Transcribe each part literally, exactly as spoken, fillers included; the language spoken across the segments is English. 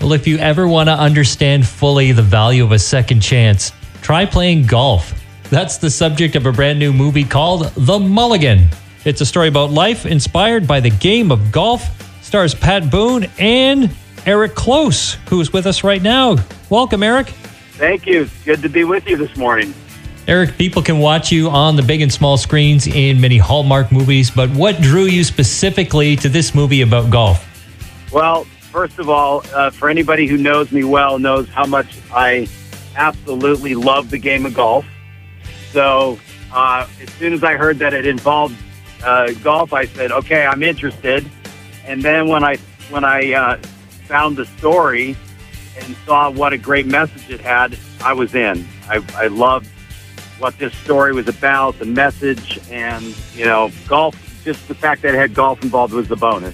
Well, if you ever want to understand fully the value of a second chance, try playing golf. That's the subject of a brand new movie called The Mulligan. It's a story about life inspired by the game of golf. Stars Pat Boone and Eric Close, who's with us right now. Welcome, Eric. Thank you. It's good to be with you this morning. Eric, people can watch you on the big and small screens in many Hallmark movies, but what drew you specifically to this movie about golf? Well, first of all, uh, for anybody who knows me well, knows how much I absolutely love the game of golf. So uh, as soon as I heard that it involved uh, golf, I said, okay, I'm interested. And then when I when I uh, found the story and saw what a great message it had, I was in. I, I loved what this story was about, the message, and, you know, golf, just the fact that it had golf involved was the bonus.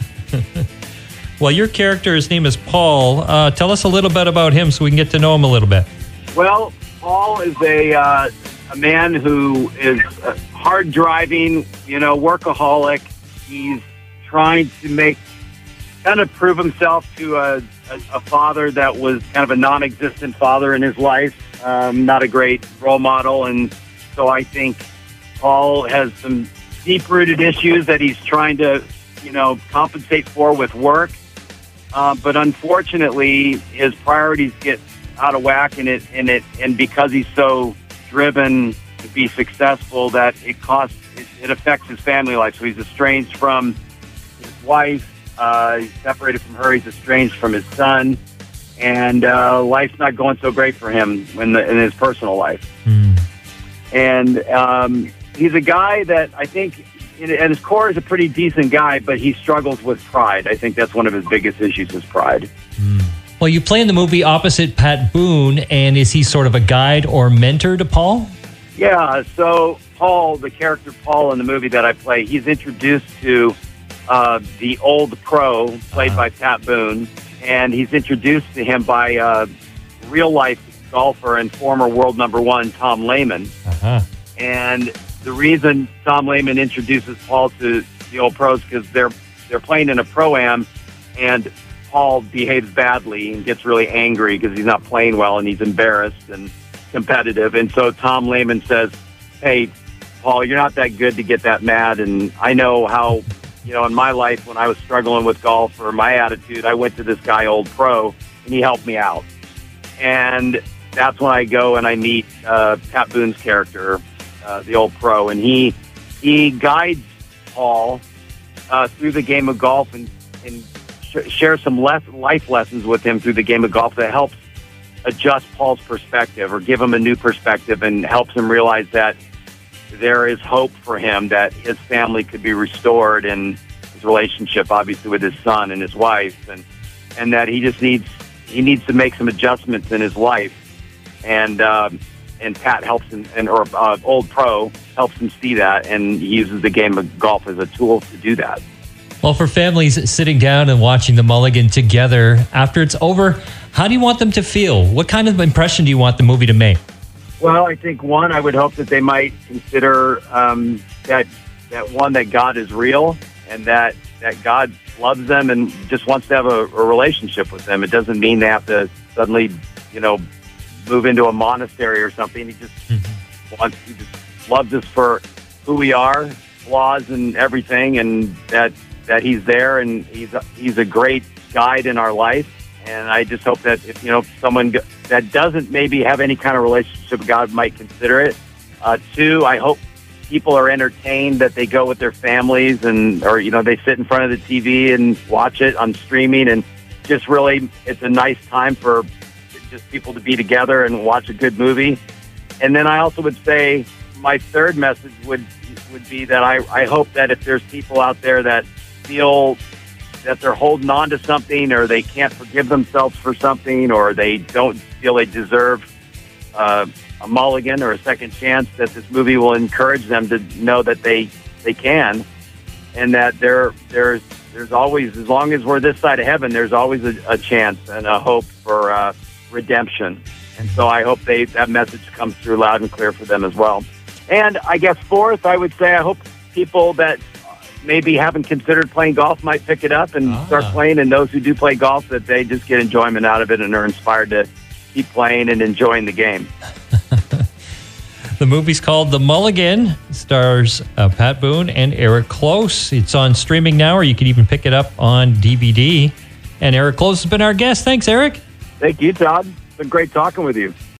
Well, your character, his name is Paul. Uh, tell us a little bit about him so we can get to know him a little bit. Well, Paul is a uh, a man who is uh, hard driving, you know, workaholic. He's trying to make, kind of prove himself to a, a, a father that was kind of a non-existent father in his life, um, not a great role model. And so I think Paul has some deep-rooted issues that he's trying to, you know, compensate for with work. Uh, but unfortunately, his priorities get out of whack, and it and it and because he's so driven to be successful, that it costs it, it affects his family life. So he's estranged from his wife. Uh, he's separated from her. He's estranged from his son, and uh, life's not going so great for him in, the, in his personal life. Mm. And um, he's a guy that I think, at his core, is a pretty decent guy, but he struggles with pride. I think that's one of his biggest issues, is pride. Mm. Well, you play in the movie opposite Pat Boone, and is he sort of a guide or mentor to Paul? Yeah, so Paul, the character Paul in the movie that I play, he's introduced to uh, the old pro, played uh-huh. by Pat Boone, and he's introduced to him by uh, real-life golfer and former world number one, Tom Lehman. Uh-huh. And the reason Tom Lehman introduces Paul to the old pros because they're they're playing in a pro-am, and Paul behaves badly and gets really angry because he's not playing well and he's embarrassed and competitive. And so Tom Lehman says, hey, Paul, you're not that good to get that mad. And I know how, you know, in my life when I was struggling with golf or my attitude, I went to this guy, old pro, and he helped me out. And that's when I go and I meet uh, Pat Boone's character, uh, the old pro, and he he guides Paul uh, through the game of golf and, and sh- share some less life lessons with him through the game of golf that helps adjust Paul's perspective or give him a new perspective and helps him realize that there is hope for him, that his family could be restored and his relationship, obviously, with his son and his wife, and and that he just needs he needs to make some adjustments in his life. And um, and Pat helps him, and or uh, old pro helps him see that, and he uses the game of golf as a tool to do that. Well, for families sitting down and watching The Mulligan together, after it's over, how do you want them to feel? What kind of impression do you want the movie to make? Well, I think, one, I would hope that they might consider um, that that one, that God is real, and that, that God loves them and just wants to have a, a relationship with them. It doesn't mean they have to suddenly, you know, move into a monastery or something. He just mm-hmm. wants, he just loves us for who we are, flaws and everything, and that that he's there, and he's a, he's a great guide in our life. And I just hope that if, you know, someone that doesn't maybe have any kind of relationship with God might consider it. Uh, two, I hope people are entertained, that they go with their families and, or, you know, they sit in front of the T V and watch it on streaming, and just really, it's a nice time for just people to be together and watch a good movie. And then I also would say my third message would would be that I, I hope that if there's people out there that feel that they're holding on to something, or they can't forgive themselves for something, or they don't feel they deserve uh, a mulligan or a second chance, that this movie will encourage them to know that they they can, and that there there's there's always, as long as we're this side of heaven, there's always a, a chance and a hope for uh, redemption. And so I hope they that message comes through loud and clear for them as well. And I guess fourth, I would say I hope people that maybe haven't considered playing golf might pick it up and Ah. start playing. And those who do play golf, that they just get enjoyment out of it and are inspired to keep playing and enjoying the game. The movie's called The Mulligan. It stars uh, Pat Boone and Eric Close. It's on streaming now, or you can even pick it up on D V D. And Eric Close has been our guest. Thanks, Eric. Thank you, Todd. It's been great talking with you.